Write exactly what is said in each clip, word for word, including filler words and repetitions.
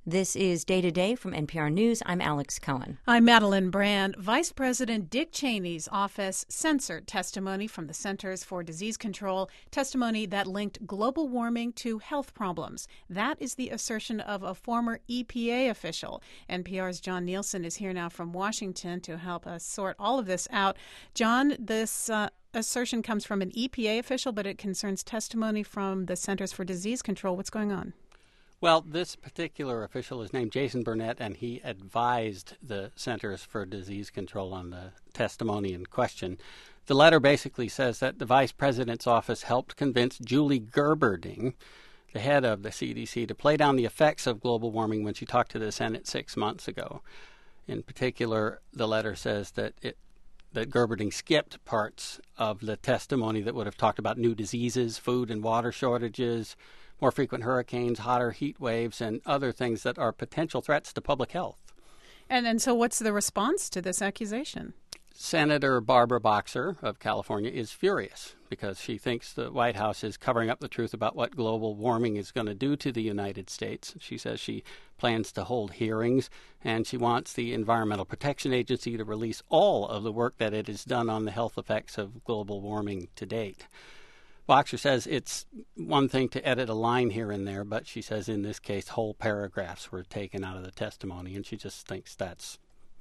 This is Day to Day from N P R News. I'm Alex Cohen. I'm Madeline Brand. Vice President Dick Cheney's office censored testimony from the Centers for Disease Control, testimony that linked global warming to health problems. That is the assertion of a former E P A official. N P R's John Nielsen is here now from Washington to help us sort all of this out. John, this uh, assertion comes from an E P A official, but it concerns testimony from the Centers for Disease Control. What's going on? Well, this particular official is named Jason Burnett, and he advised the Centers for Disease Control on the testimony in question. The letter basically says that the vice president's office helped convince Julie Gerberding, the head of the C D C, to play down the effects of global warming when she talked to the Senate six months ago. In particular, the letter says that it that Gerberding skipped parts of the testimony that would have talked about new diseases, food and water shortages, more frequent hurricanes, hotter heat waves, and other things that are potential threats to public health. And and so what's the response to this accusation? Senator Barbara Boxer of California is furious because she thinks the White House is covering up the truth about what global warming is going to do to the United States. She says she plans to hold hearings, and she wants the Environmental Protection Agency to release all of the work that it has done on the health effects of global warming to date. Boxer says it's one thing to edit a line here and there, but she says in this case whole paragraphs were taken out of the testimony, and she just thinks that's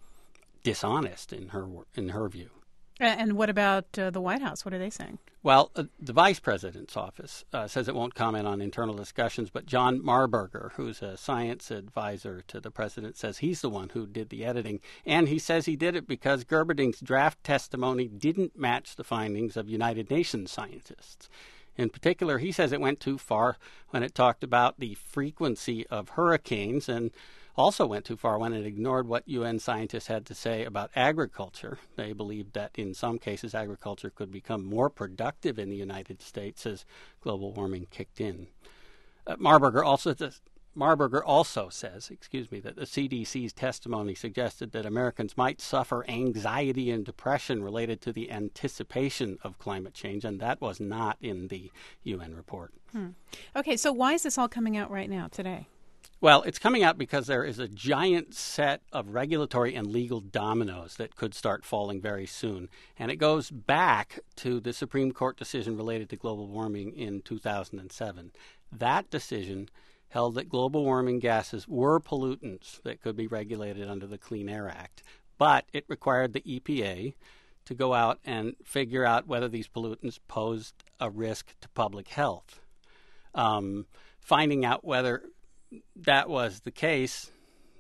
dishonest in her in her view. And what about uh, the White House? What are they saying? Well, uh, the vice president's office uh, says it won't comment on internal discussions, but John Marburger, who's a science advisor to the president, says he's the one who did the editing. And he says he did it because Gerberding's draft testimony didn't match the findings of United Nations scientists. In particular, he says it went too far when it talked about the frequency of hurricanes, and also went too far when it ignored what U N scientists had to say about agriculture. They believed that in some cases agriculture could become more productive in the United States as global warming kicked in. Uh, Marburger also does, Marburger also says, excuse me, that the C D C's testimony suggested that Americans might suffer anxiety and depression related to the anticipation of climate change, and that was not in the U N report. Hmm. Okay, so why is this all coming out right now, today? Well, it's coming out because there is a giant set of regulatory and legal dominoes that could start falling very soon. And it goes back to the Supreme Court decision related to global warming in two thousand seven. That decision held that global warming gases were pollutants that could be regulated under the Clean Air Act. But it required the E P A to go out and figure out whether these pollutants posed a risk to public health. Um, finding out whether that was the case,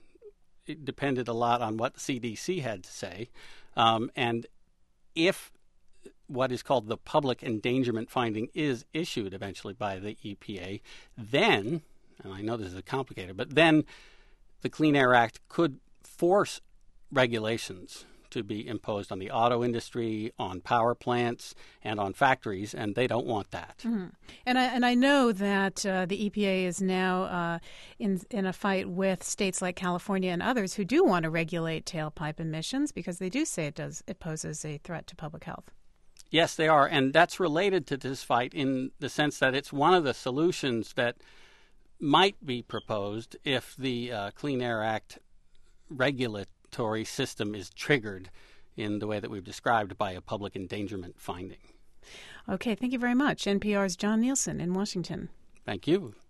it depended a lot on what the C D C had to say. Um, and if what is called the public endangerment finding is issued eventually by the E P A, then, and I know this is complicated, but then the Clean Air Act could force regulations to be imposed on the auto industry, on power plants, and on factories, and they don't want that. Mm-hmm. And I and I know that uh, the E P A is now uh, in in a fight with states like California and others who do want to regulate tailpipe emissions because they do say it does it poses a threat to public health. Yes, they are, and that's related to this fight in the sense that it's one of the solutions that might be proposed if the uh, Clean Air Act regulates system is triggered in the way that we've described by a public endangerment finding. Okay, thank you very much. N P R's John Nielsen in Washington. Thank you.